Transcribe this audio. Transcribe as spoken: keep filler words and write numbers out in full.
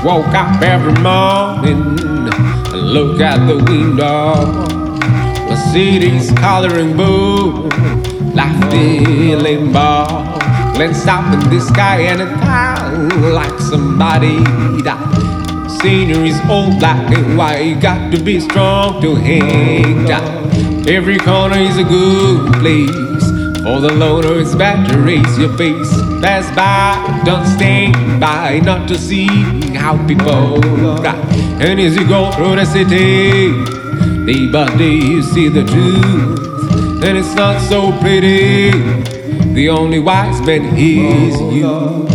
woke up every morning and look at the window. The city's coloring blue, life feeling bar. Glanced up in the sky and it felt like somebody died. Scenery's all black and white. Got to be strong to hang down. Every corner is a good place. For the loner, it's bad to raise your face. Pass by, don't stand by, not to see how people cry. And as you go through the city, day by day you see the truth. And it's not so pretty. The only wise man is you.